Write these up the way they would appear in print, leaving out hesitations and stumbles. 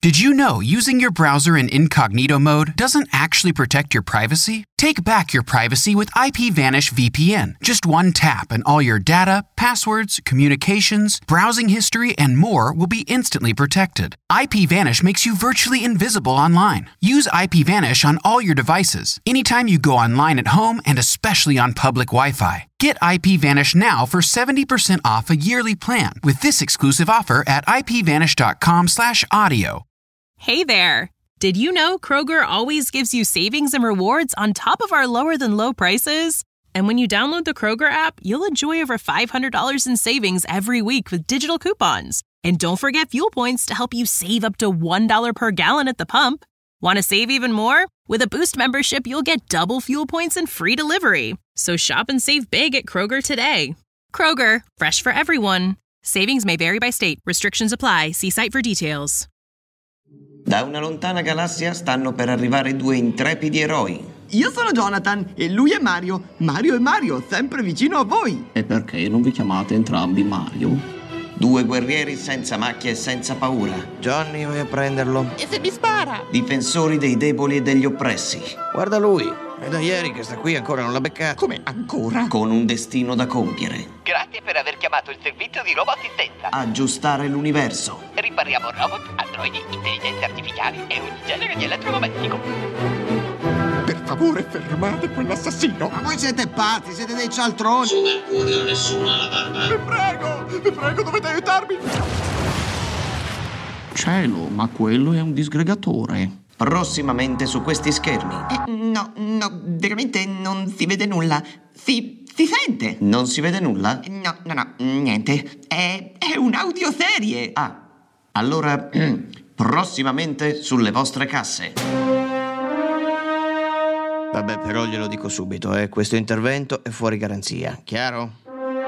Did you know using your browser in incognito mode doesn't actually protect your privacy? Take back your privacy with IPVanish VPN. Just one tap and all your data, passwords, communications, browsing history, and more will be instantly protected. IPVanish makes you virtually invisible online. Use IPVanish on all your devices, anytime you go online at home and especially on public Wi-Fi. Get IPVanish now for 70% off a yearly plan with this exclusive offer at ipvanish.com/audio. Hey there! Did you know Kroger always gives you savings and rewards on top of our lower-than-low prices? And when you download the Kroger app, you'll enjoy over $500 in savings every week with digital coupons. And don't forget fuel points to help you save up to $1 per gallon at the pump. Want to save even more? With a Boost membership, you'll get double fuel points and free delivery. So shop and save big at Kroger today. Kroger, fresh for everyone. Savings may vary by state. Restrictions apply. See site for details. Da una lontana galassia stanno per arrivare due intrepidi eroi. Io sono Jonathan e lui è Mario. Mario è Mario, sempre vicino a voi. E perché non vi chiamate entrambi Mario? Due guerrieri senza macchie e senza paura. Johnny, vai a prenderlo. E se mi spara? Difensori dei deboli e degli oppressi. Guarda lui. È da ieri che sta qui, ancora non l'ha beccato. Come ancora? Con un destino da compiere. Grazie per aver chiamato il servizio di roboassistenza. Aggiustare l'universo. Ripariamo robot, androidi, intelligenze artificiali e ogni genere di elettrodomestico. Per favore, fermate quell'assassino. Ma voi siete pazzi, siete dei cialtroni. Su Mercurio nessuno ha la barba. Vi prego, dovete aiutarmi. Cielo, ma quello è un disgregatore. Prossimamente su questi schermi. No, veramente non si vede nulla. Si sente. Non si vede nulla? No, niente. È un'audioserie. Ah, allora prossimamente sulle vostre casse. Vabbè, però glielo dico subito, questo intervento è fuori garanzia, chiaro?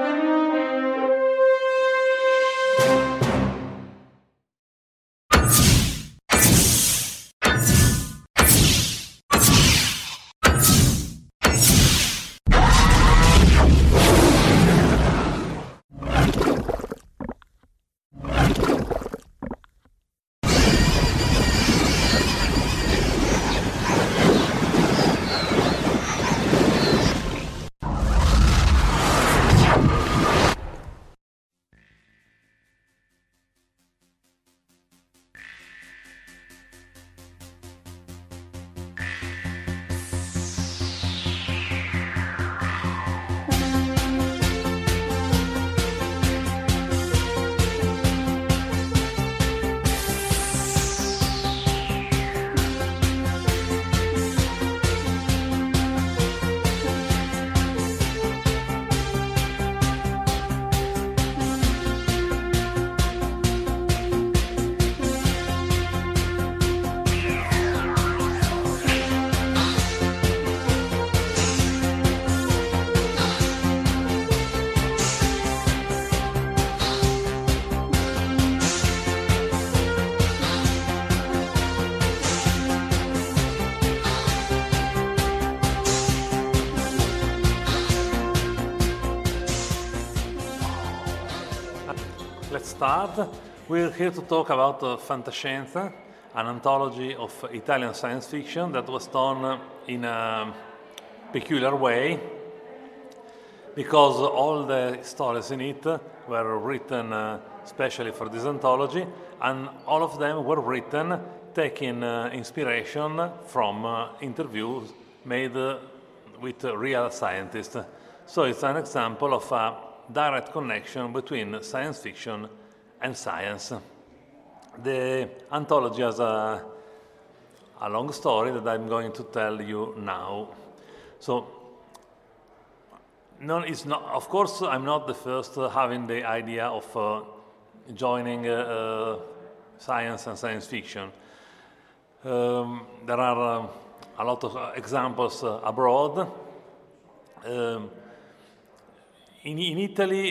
Let's start. We're here to talk about Fantascienza, an anthology of Italian science fiction that was done in a peculiar way because all the stories in it were written especially for this anthology, and all of them were written taking inspiration from interviews made with real scientists. So it's an example of a direct connection between science fiction and science. The anthology has a long story that I'm going to tell you now. So, it's not. Of course, I'm not the first having the idea of joining science and science fiction. There are a lot of examples abroad. In Italy,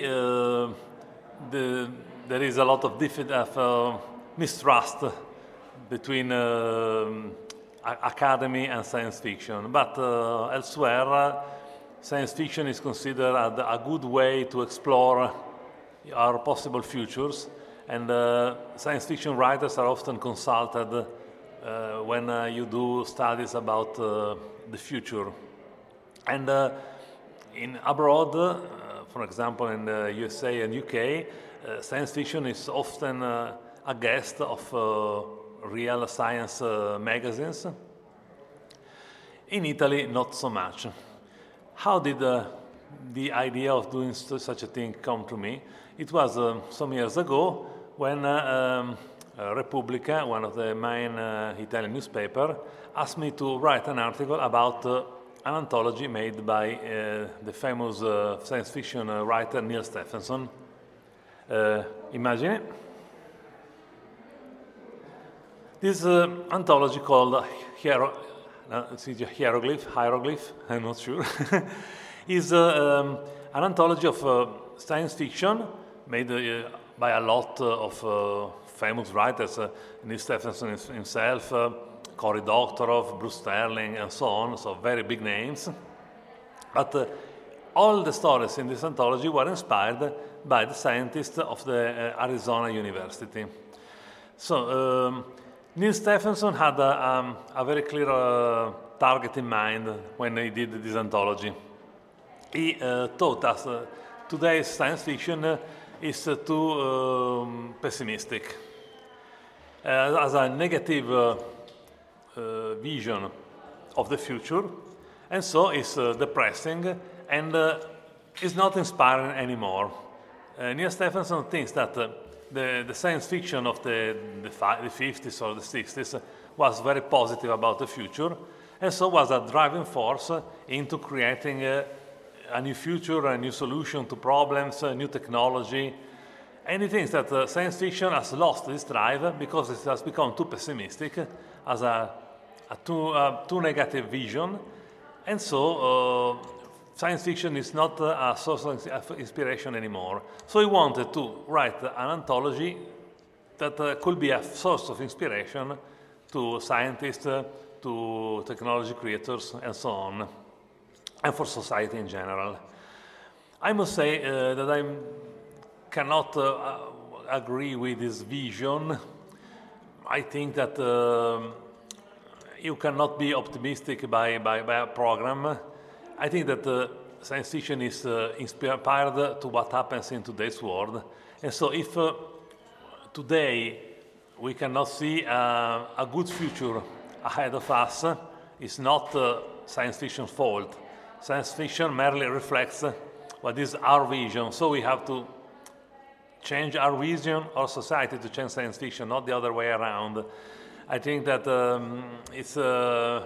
there is a lot of mistrust between academy and science fiction, but elsewhere, science fiction is considered a good way to explore our possible futures, and science fiction writers are often consulted when you do studies about the future. And in abroad, for example in the USA and UK, science fiction is often a guest of real science magazines. In Italy, not so much. How did the idea of doing such a thing come to me? It was some years ago when Repubblica, one of the main Italian newspaper, asked me to write an article about an anthology made by the famous science fiction writer Neal Stephenson. Imagine it. This anthology called Hieroglyph, I'm not sure, is an anthology of science fiction made by a lot of famous writers, Neal Stephenson himself, Cory Doctorow, Bruce Sterling, and so on, so very big names. But all the stories in this anthology were inspired by the scientists of the Arizona University. So Neal Stephenson had a very clear target in mind when he did this anthology. He thought us today's science fiction is too pessimistic, as a negative vision of the future, and so it's depressing and is not inspiring anymore. Neal Stephenson thinks that the science fiction of the 50s or the 60s was very positive about the future, and so was a driving force into creating a new future, a new solution to problems, a new technology. And he thinks that science fiction has lost this drive because it has become too pessimistic, as a too negative vision, and so science fiction is not a source of inspiration anymore. So he wanted to write an anthology that could be a source of inspiration to scientists, to technology creators, and so on, and for society in general. I must say that I cannot agree with this vision. I think that you cannot be optimistic by a program. I think that science fiction is inspired to what happens in today's world. And so if today we cannot see a good future ahead of us, it's not science fiction's fault. Science fiction merely reflects what is our vision. So we have to change our vision or society to change science fiction, not the other way around. I think that it's the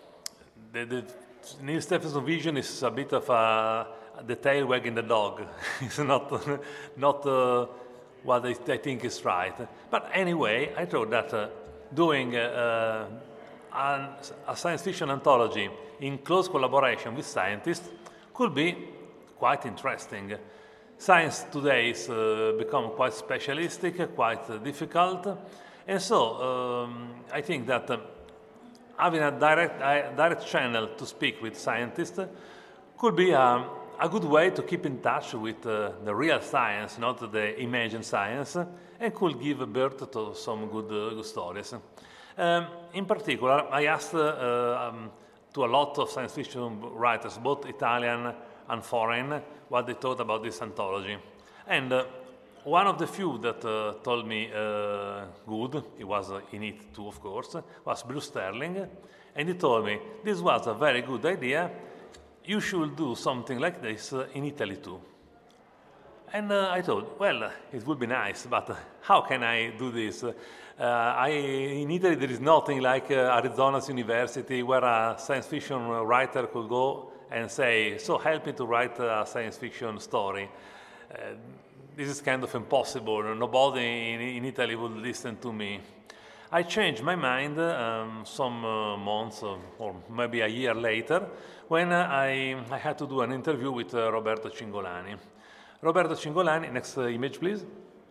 Neal Stephenson vision is a bit of the tail wagging the dog. It's not what I think is right. But anyway, I thought that doing a science fiction anthology in close collaboration with scientists could be quite interesting. Science today is become quite specialistic, quite difficult, and so I think that having a direct channel to speak with scientists could be a good way to keep in touch with the real science, not the imagined science, and could give birth to some good stories. In particular, I asked to a lot of science fiction writers, both Italian and foreign, what they thought about this anthology. And one of the few that told me good, he was in it too, of course, was Bruce Sterling. And he told me, this was a very good idea. You should do something like this in Italy too. And I thought, well, it would be nice, but how can I do this? In Italy, there is nothing like Arizona's University where a science fiction writer could go and say, so help me to write a science fiction story. This is kind of impossible. Nobody in Italy would listen to me. I changed my mind some months or maybe a year later when I had to do an interview with Roberto Cingolani. Roberto Cingolani, next image please.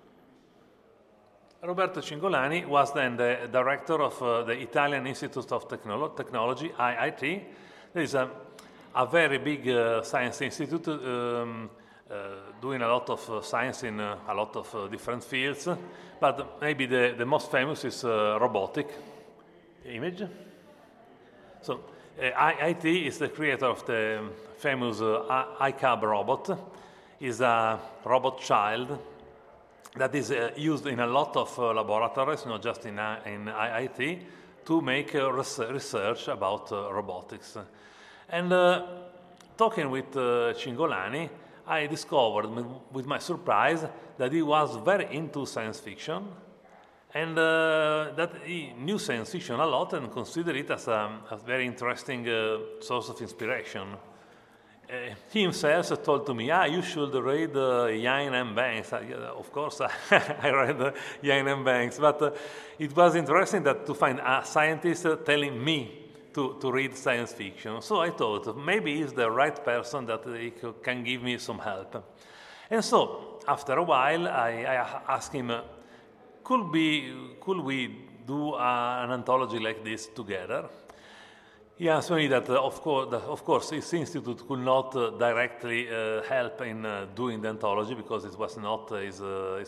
Roberto Cingolani was then the director of the Italian Institute of Technology, IIT. There is a very big science institute doing a lot of science in a lot of different fields, but maybe the most famous is robotic image. So IT is the creator of the famous iCub robot. Is a robot child that is used in a lot of laboratories, not just in IIT, to make research about robotics. And talking with Cingolani, I discovered with my surprise that he was very into science fiction, and that he knew science fiction a lot and considered it as a very interesting source of inspiration. He himself told to me, you should read Iain M. Banks. Of course, I read Iain M. Banks, but it was interesting to find a scientist telling me to read science fiction. So I thought maybe he's the right person that he can give me some help. And so after a while, I asked him, could we do an anthology like this together? He answered me that, of course, his institute could not directly help in doing the anthology because it was not his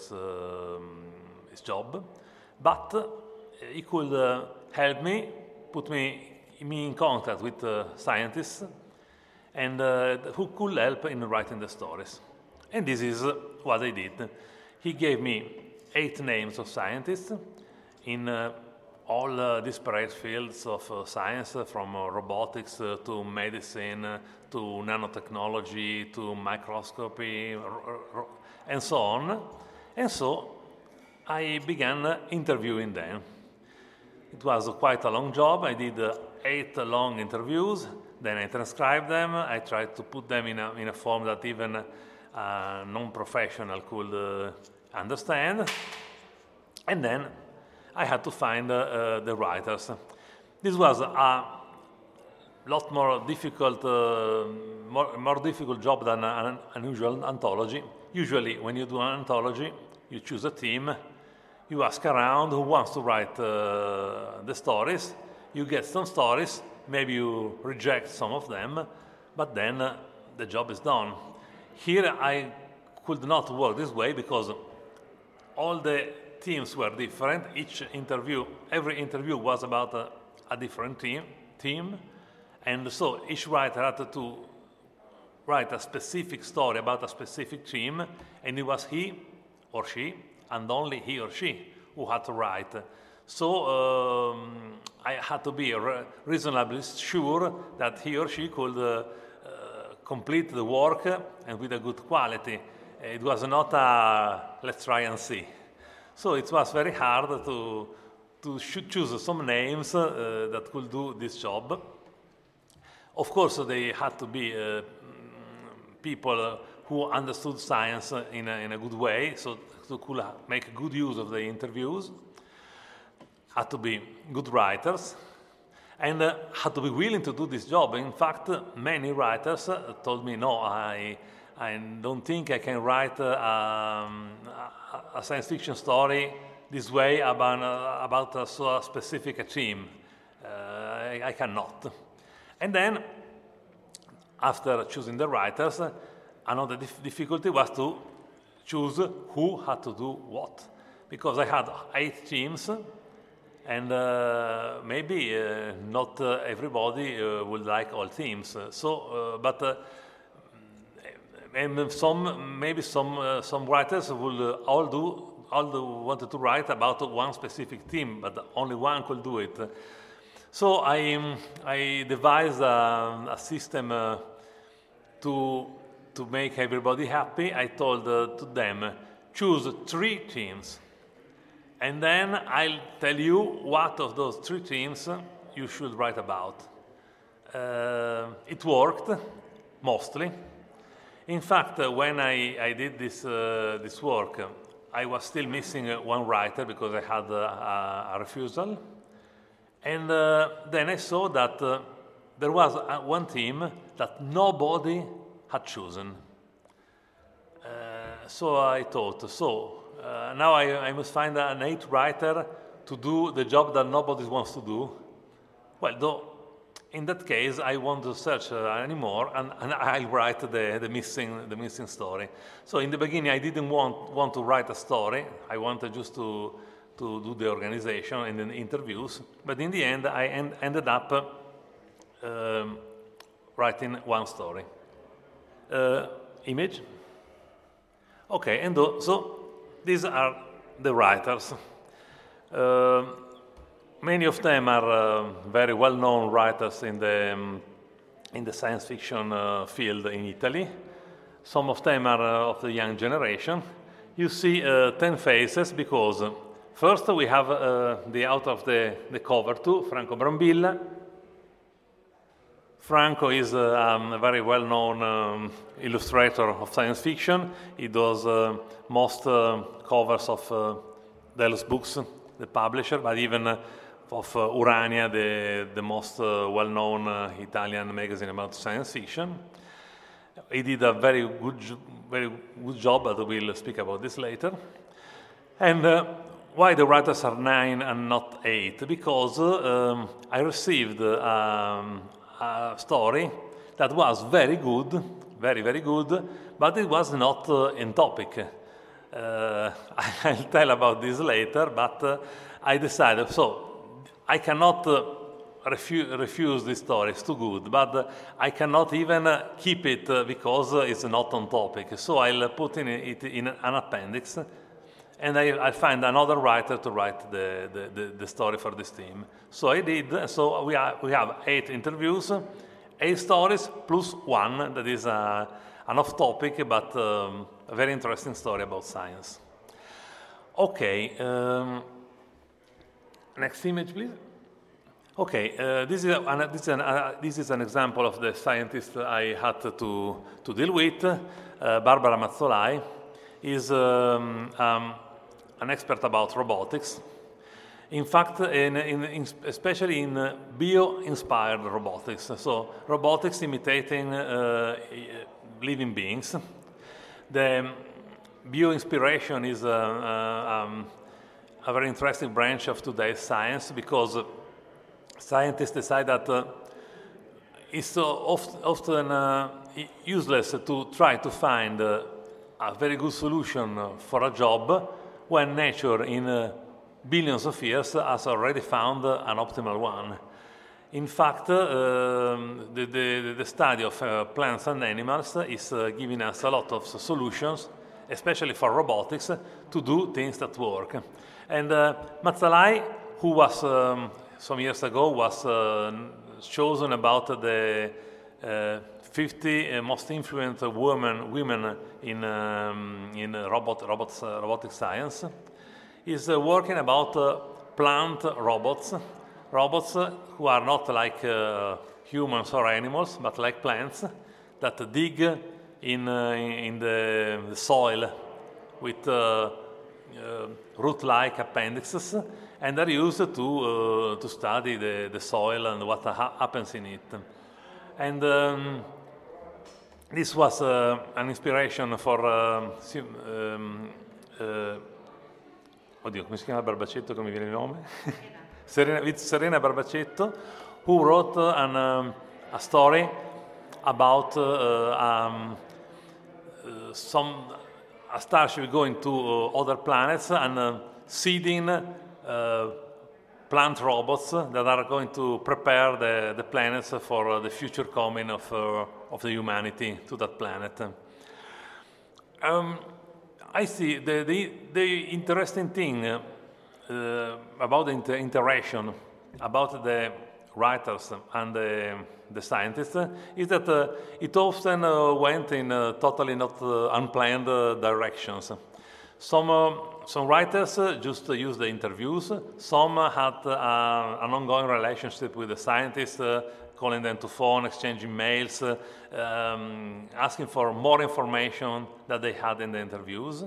job, but he could help me, put me in contact with scientists, and who could help in writing the stories. And this is what I did. He gave me 8 names of scientists in all disparate fields of science, from robotics to medicine to nanotechnology to microscopy and so on. And so I began interviewing them. It was quite a long job. I did 8 long interviews. Then I transcribed them. I tried to put them in a form that even a non-professional could understand. And then I had to find the writers. This was a lot more difficult, more difficult job than an unusual anthology. Usually, when you do an anthology, you choose a team, you ask around who wants to write the stories, you get some stories, maybe you reject some of them, but then the job is done. Here, I could not work this way because all the teams were different. Every interview was about a different team, and so each writer had to write a specific story about a specific team, and it was he or she, and only he or she, who had to write. So I had to be reasonably sure that he or she could complete the work and with a good quality. It was not a let's try and see. So it was very hard to choose some names that could do this job. Of course, they had to be people who understood science in a good way, so could make good use of the interviews, had to be good writers, and had to be willing to do this job. In fact, many writers told me, no, I don't think I can write a science fiction story this way about a so specific team. I cannot. And then, after choosing the writers, another difficulty was to choose who had to do what. Because I had 8 teams, and maybe not everybody would like all teams. And some writers would all wanted to write about one specific team, but only one could do it. So I devised a system to make everybody happy. I told to them, choose 3 teams, and then I'll tell you what of those 3 teams you should write about. It worked, mostly. In fact, when I did this work, I was still missing one writer because I had a refusal. And then I saw that there was one team that nobody had chosen. So I thought, now I must find an 8th writer to do the job that nobody wants to do. Well, though in that case, I won't search anymore, and I'll write the missing story. So in the beginning, I didn't want to write a story. I wanted just to do the organization and the interviews. But in the end, I ended up writing one story. Image. Okay, and so these are the writers. Many of them are very well-known writers in the science fiction field in Italy. Some of them are of the young generation. You see 10 faces because first we have the author of the cover too, Franco Brambilla. Franco is a very well-known illustrator of science fiction. He does most covers of Delos Books, the publisher, but even of Urania, the most well-known Italian magazine about science fiction. He did a very good job, but we'll speak about this later. And why the writers are 9 and not 8? Because I received a story that was very good, very good, but it was not in topic. I'll tell about this later, but I decided, so I cannot refuse this story, it's too good, but I cannot even keep it because it's not on topic. So I'll put it in an appendix, and I'll find another writer to write the story for this team. So I did, so we have 8 interviews, 8 stories plus one that is an off-topic, but a very interesting story about science. Okay, next image, please. Okay, this is an example of the scientist I had to deal with. Barbara Mazzolai is an expert about robotics. In fact, especially in bio-inspired robotics, so robotics imitating living beings. The bio-inspiration is a very interesting branch of today's science because scientists decide that it's often useless to try to find a very good solution for a job when nature in billions of years has already found an optimal one. In fact, the study of plants and animals is giving us a lot of solutions, especially for robotics, to do things that work. And Mazzolai, who was some years ago was chosen about the 50 most influential women in robotic science, is working about plant robots who are not like humans or animals, but like plants that dig in the soil with root-like appendixes, and are used to study the soil and what happens in it. And this was an inspiration for oddio, come si chiama Barbacetto, come viene il nome? Serena Barbacetto, who wrote a story about a starship going to other planets and seeding plant robots that are going to prepare the planets for the future coming of the humanity to that planet. I see the interesting thing about the interaction about the writers and the scientists is that it often went in totally not unplanned directions. Some writers just used the interviews. Some had an ongoing relationship with the scientists, calling them to phone, exchanging mails, asking for more information that they had in the interviews.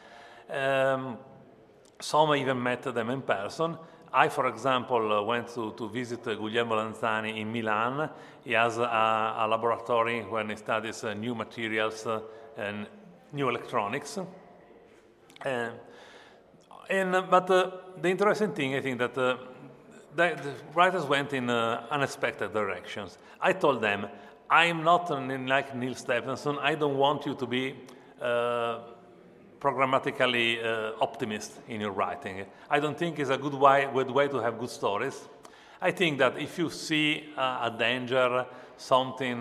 Some even met them in person. I, for example, went to visit Guglielmo Lanzani in Milan. He has a laboratory where he studies new materials and new electronics. But the interesting thing, I think, that the writers went in unexpected directions. I told them, I'm not like Neil Stephenson. I don't want you to be programmatically optimist in your writing. I don't think it's a good way to have good stories. I think that if you see a danger, something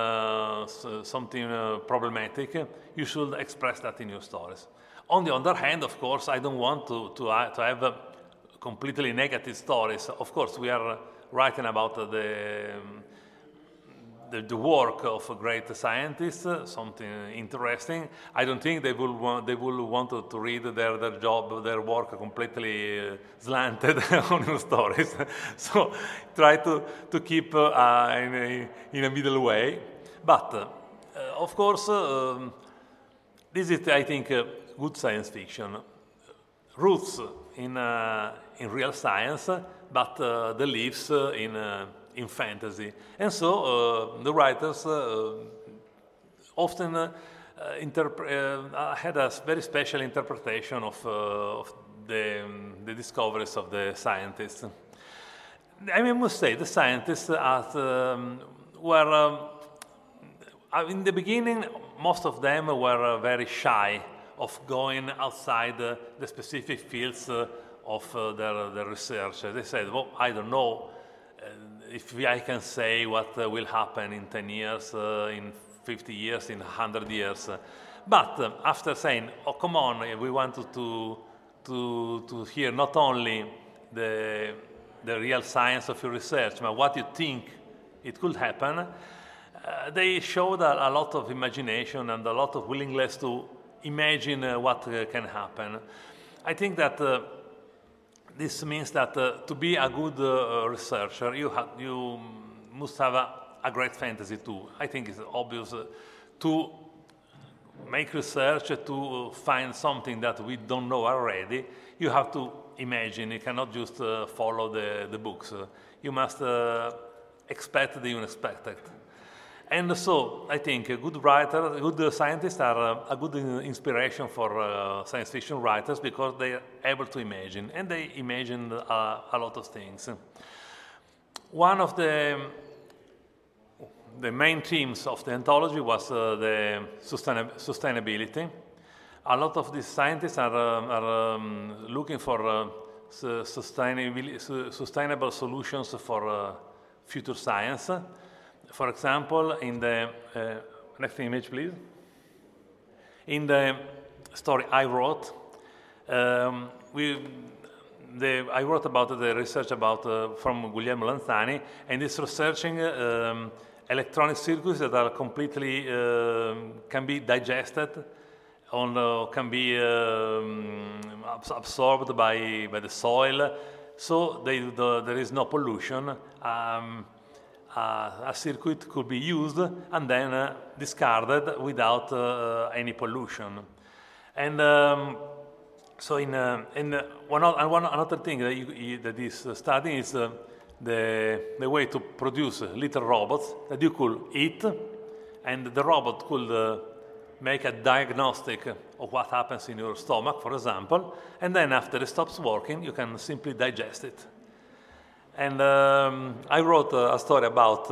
problematic, you should express that in your stories. On the other hand, of course, I don't want to have completely negative stories. Of course, we are writing about the work of great scientists, something interesting. I don't think they will want to read their work completely slanted on your stories. So try to keep in a middle way. But of course, this is, I think, good science fiction. Roots in real science, but the leaves in fantasy. And so the writers often had a very special interpretation of the discoveries of the scientists. I must say, the scientists were, in the beginning, most of them were very shy of going outside the specific fields of their research. They said, well, I don't know if I can say what will happen in 10 years, in 50 years, in 100 years. But after saying, oh, come on, we want to hear not only the real science of your research, but what you think it could happen, they showed a lot of imagination and a lot of willingness to imagine what can happen. I think that this means that to be a good researcher, you must have a great fantasy too. I think it's obvious to make research, to find something that we don't know already. You have to imagine. You cannot just follow the books. You must expect the unexpected. And so I think good writers, good scientists are a good inspiration for science fiction writers because they are able to imagine, and they imagined a lot of things. One of the main themes of the anthology was the sustainability. A lot of these scientists are looking for sustainable solutions for future science. For example, in the next image, please. In the story I wrote, I wrote about the research from Guglielmo Lanzani, and it's researching electronic circuits that are completely can be digested, can be absorbed by the soil, so there is no pollution. A circuit could be used and then discarded without any pollution. And so another thing that is studying is the way to produce little robots that you could eat, and the robot could make a diagnostic of what happens in your stomach, for example, and then after it stops working, you can simply digest it. And I wrote a story about,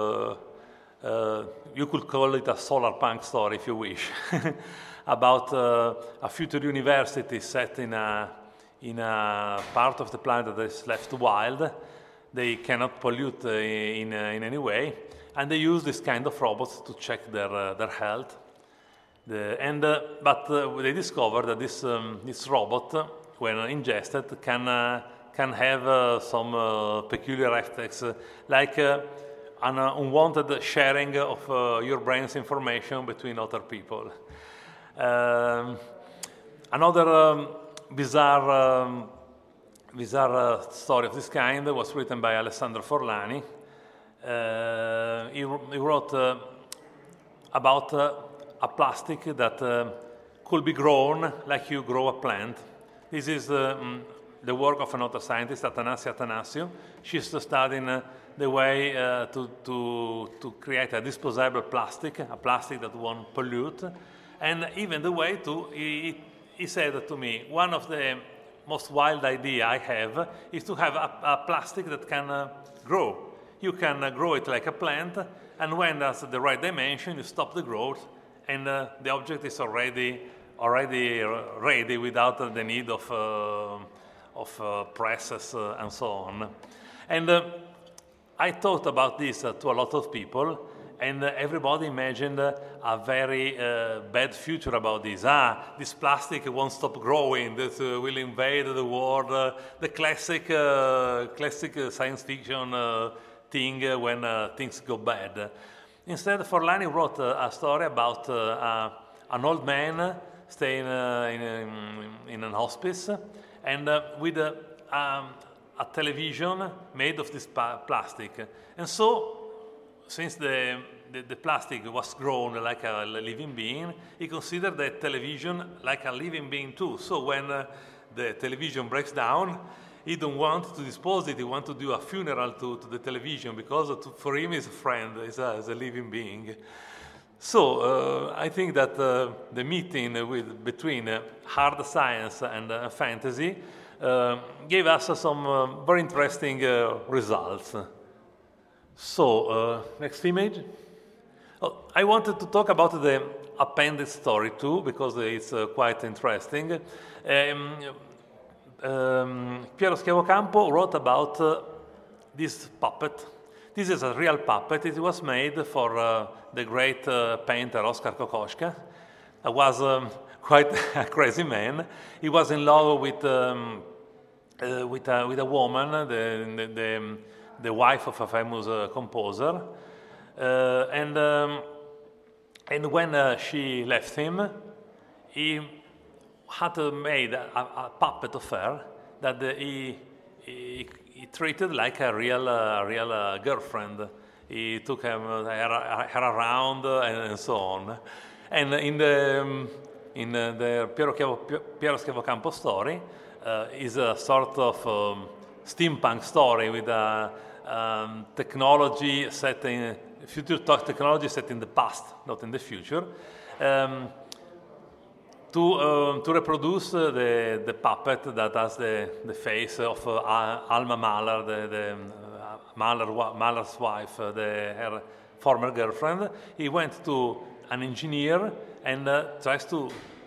you could call it a solar punk story if you wish, about a future university set in a part of the planet that is left wild. They cannot pollute in any way, and they use this kind of robots to check their health. But they discovered that this robot, when ingested, can have some peculiar effects, like an unwanted sharing of your brain's information between other people. Another bizarre story of this kind was written by Alessandro Forlani. He wrote about a plastic that could be grown like you grow a plant. This is the work of another scientist, Athanasia Athanasiou. She's studying the way to create a disposable plastic, a plastic that won't pollute, and even the way to, he said to me, one of the most wild idea I have is to have a plastic that can grow. You can grow it like a plant, and when that's the right dimension, you stop the growth, and the object is already ready without the need of presses and so on. And I thought about this to a lot of people, and everybody imagined a very bad future about this. This plastic won't stop growing, that will invade the world, the classic science fiction thing when things go bad. Instead, Forlani wrote a story about an old man staying in an hospice, and with a television made of this plastic. And so, since the plastic was grown like a living being, he considered the television like a living being too. So when the television breaks down, he don't want to dispose it. He wants to do a funeral to the television, because for him it's a friend, it's a living being. So I think that the meeting between hard science and fantasy gave us some very interesting results. So, next image. I wanted to talk about the appendix story too, because it's quite interesting. Piero Schiavocampo wrote about this puppet. This is a real puppet. It was made for the great painter Oskar Kokoschka. He was quite a crazy man. He was in love with a woman, the wife of a famous composer, and when she left him, he had made a puppet of her that he treated like a real girlfriend. He took her around and so on. And in the Piero Schiavocampo story is a sort of steampunk story with a technology set in future technology set in the past, not in the future, to reproduce the puppet that has the face of Alma Mahler, the Mahler's wife, her former girlfriend. He went to an engineer and tries to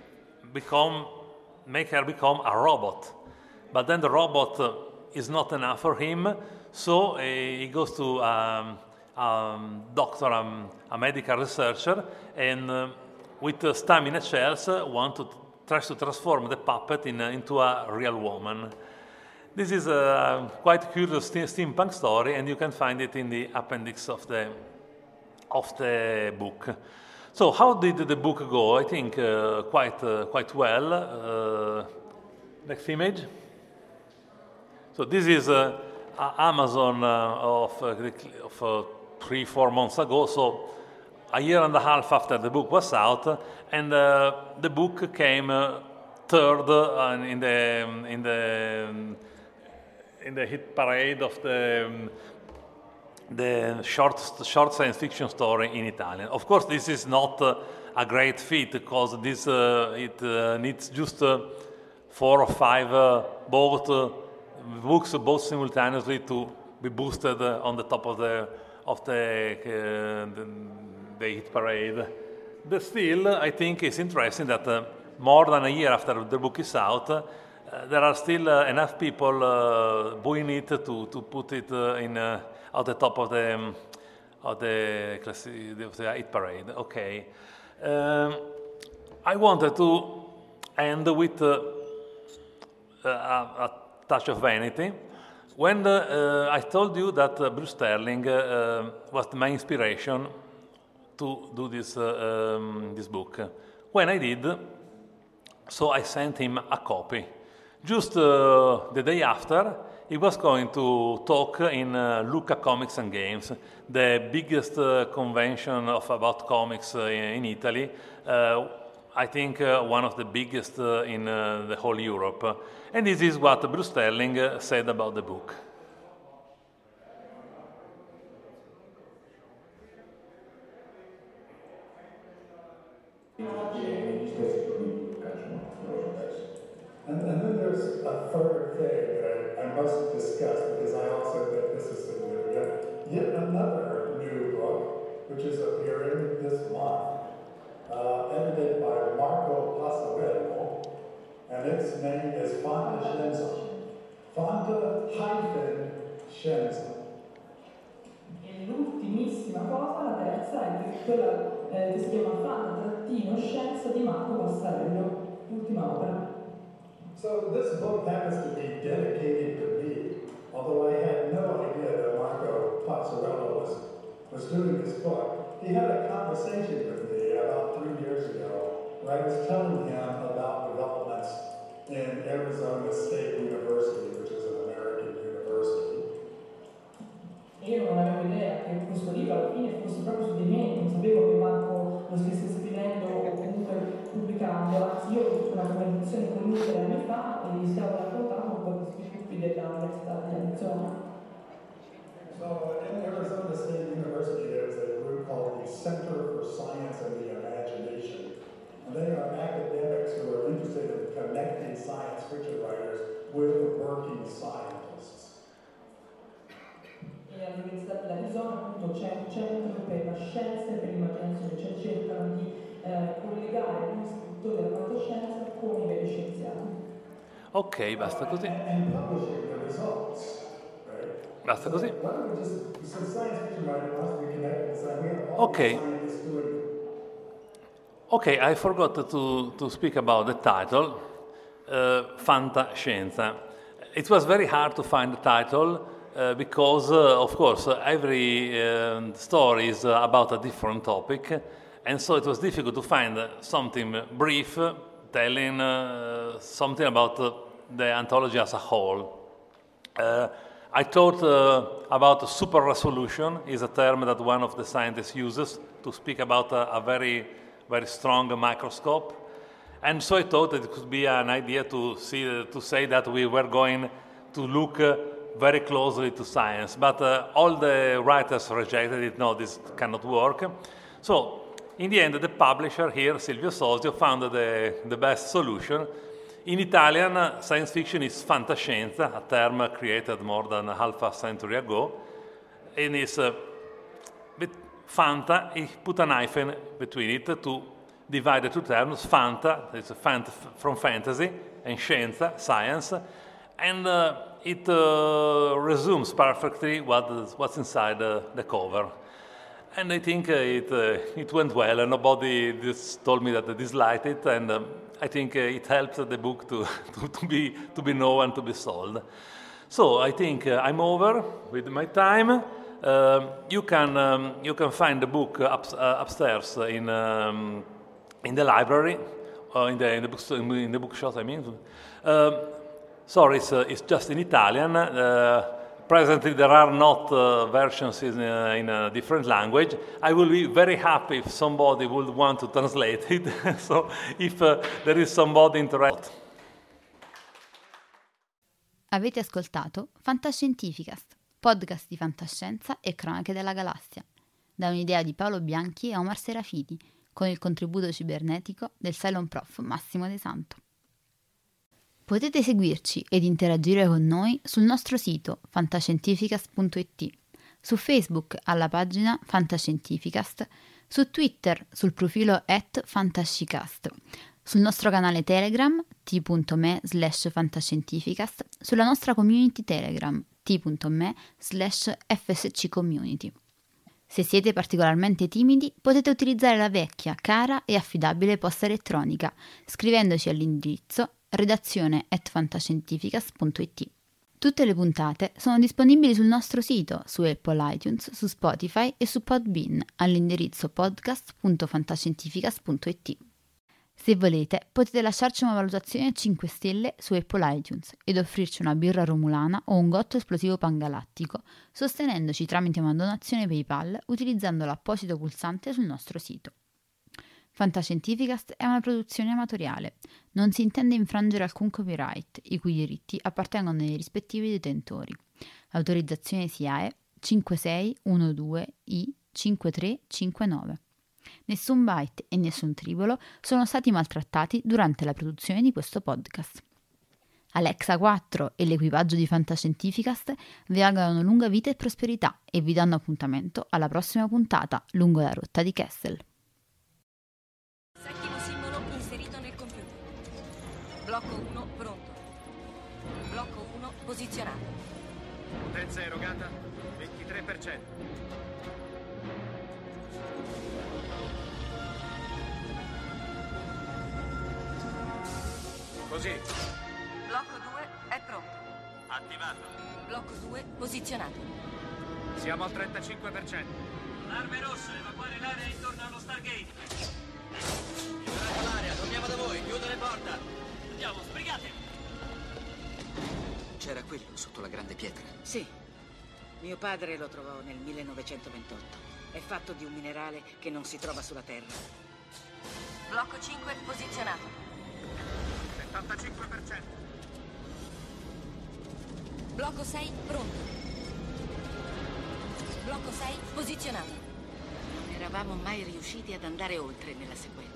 make her become a robot. But then the robot is not enough for him, so he goes to a doctor, a medical researcher, and with stamina shells tries to transform the puppet into a real woman. This is a quite curious steampunk story, and you can find it in the appendix of the book. So how did the book go? I think quite well. Next image. So this is Amazon of 3-4 months ago. So a year and a half after the book was out, and the book came third in the hit parade of the short science fiction story in Italian. Of course, this is not a great feat, because it needs just 4 or 5 books both simultaneously to be boosted on the top of the hit parade. But still, I think it's interesting that more than a year after the book is out, there are still enough people buying it to put it at the top of the hit parade. Okay, I wanted to end with a touch of vanity. When I told you that Bruce Sterling was my inspiration to do this book, when I did, so I sent him a copy. Just the day after, he was going to talk in Lucca Comics and Games, the biggest convention about comics in Italy. I think one of the biggest in the whole Europe. And this is what Bruce Sterling said about the book. And then there's a third thing that I must discuss because I also think this is significant. Yet another new book, which is appearing this month, edited by Marco Passavello, and its name is Fantascienza. Fanta-Scienza. E l'ultimissima cosa, la terza, è quella che si chiama Fanta-Scienza di Marco Passarello, l'ultima opera. So this book happens to be dedicated to me, although I had no idea that Marco Passarello was doing this book. He had a conversation with me about 3 years ago where I was telling him about developments in Arizona State University, which is an American university. Io non avevo idea che questo libro alla fine fosse proprio su di me, non sapevo che Marco lo stesse scrivendo o comunque pubblicando, anzi io ho avuto una conversazione con lui 3 anni fa e gli stavo raccontando un po' di sviluppi dell'Università di Arizona. So in Arizona State University there's a group called the Center for Science and the Imagination. And they are academics who are interested in connecting science fiction writers with working scientists. E all'Università dell'Arizona appunto c'è un centro per la scienza e per l'immaginazione, cioè cercano di collegare gli scrittori della fantascienza con i veri scienziati. Ok, basta così. Basta così. Ok. Okay, I forgot to speak about the title, Fantascienza. It was very hard to find the title because, of course, every story is about a different topic, and so it was difficult to find something brief telling something about the anthology as a whole. I thought about super resolution is a term that one of the scientists uses to speak about a very strong microscope, and so I thought that it could be an idea to say that we were going to look very closely to science, but all the writers rejected it. No, this cannot work. So in the end, the publisher here, Silvio Sosio, found the best solution. In Italian, science fiction is fantascienza, a term created more than half a century ago, and it's Fanta, he put an hyphen between it to divide the two terms. Fanta, it's from fantasy, and scienza, science, and it resumes perfectly what's inside the cover. And I think it went well, and nobody told me that they disliked it, and I think it helped the book to be known and to be sold. So I think I'm over with my time. You can find the book upstairs in the library, in the bookshop. I mean, sorry, it's just in Italian. Presently, there are not versions in a different language. I will be very happy if somebody would want to translate it. So, if there is somebody interested. Avete ascoltato Fantascientificast, podcast di fantascienza e cronache della galassia, da un'idea di Paolo Bianchi e Omar Serafiti, con il contributo cibernetico del Cylon Prof Massimo De Santo. Potete seguirci ed interagire con noi sul nostro sito fantascientificast.it, su Facebook alla pagina Fantascientificast, su Twitter sul profilo @fantascicast, sul nostro canale Telegram t.me/fantascientificast, sulla nostra community Telegram t.me/fsccommunity. Se siete particolarmente timidi, potete utilizzare la vecchia, cara e affidabile posta elettronica, scrivendoci all'indirizzo redazione@fantascientificast.it. Tutte le puntate sono disponibili sul nostro sito, su Apple iTunes, su Spotify e su Podbean all'indirizzo podcast.fantascientificast.it. Se volete, potete lasciarci una valutazione a 5 stelle su Apple iTunes ed offrirci una birra romulana o un gotto esplosivo pangalattico, sostenendoci tramite una donazione PayPal utilizzando l'apposito pulsante sul nostro sito. Fantascientificast è una produzione amatoriale. Non si intende infrangere alcun copyright, i cui diritti appartengono ai rispettivi detentori. L'autorizzazione SIAE 5612I5359. Nessun byte e nessun tribolo sono stati maltrattati durante la produzione di questo podcast. Alexa 4 e l'equipaggio di Fantascientificast vi augurano lunga vita e prosperità e vi danno appuntamento alla prossima puntata lungo la rotta di Kessel. Settimo simbolo inserito nel computer. Blocco 1 pronto. Blocco 1 posizionato. Potenza erogata 23%. Così. Blocco 2 è pronto. Attivato. Blocco 2 posizionato. Siamo al 35%. Arme rosse, evacuare l'area intorno allo Stargate. Liberate l'area, torniamo da voi, chiudo le porte. Andiamo, sbrigate. C'era quello sotto la grande pietra? Sì. Mio padre lo trovò nel 1928. È fatto di un minerale che non si trova sulla Terra. Blocco 5 posizionato. 75%. Blocco 6 pronto. Blocco 6 posizionato. Non eravamo mai riusciti ad andare oltre nella sequenza.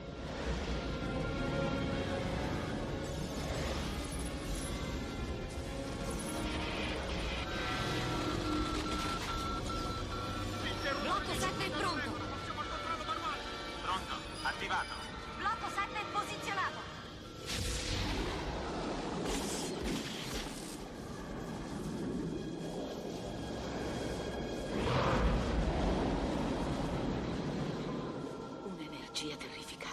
Blocco 7 pronto. Pronto, attivato. Blocco 7 posizionato. Un'energia terrificante.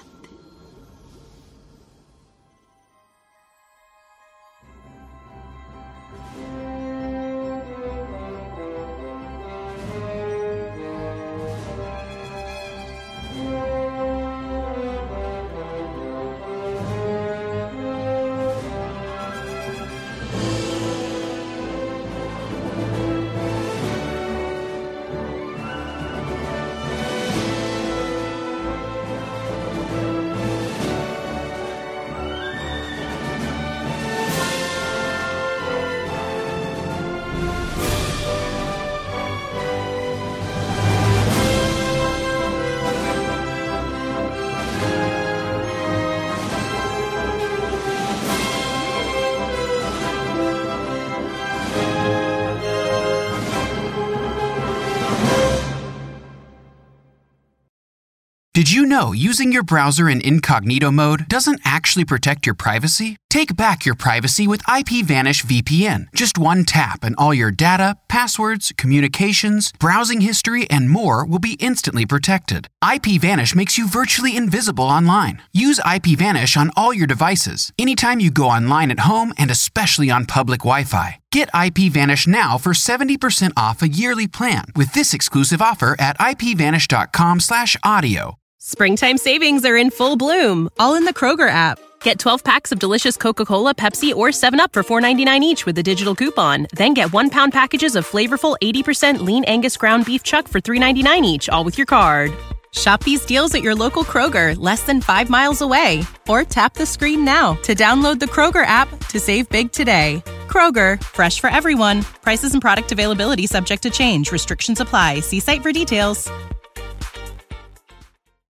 Did you know using your browser in incognito mode doesn't actually protect your privacy? Take back your privacy with IPVanish VPN. Just one tap and all your data, passwords, communications, browsing history, and more will be instantly protected. IPVanish makes you virtually invisible online. Use IPVanish on all your devices, anytime you go online at home and especially on public Wi-Fi. Get IPVanish now for 70% off a yearly plan with this exclusive offer at ipvanish.com/audio. Springtime savings are in full bloom, all in the Kroger app. Get 12 packs of delicious Coca-Cola, Pepsi, or 7-Up for $4.99 each with a digital coupon. Then get 1-pound packages of flavorful 80% lean Angus ground beef chuck for $3.99 each, all with your card. Shop these deals at your local Kroger, less than 5 miles away. Or tap the screen now to download the Kroger app to save big today. Kroger, fresh for everyone. Prices and product availability subject to change. Restrictions apply. See site for details.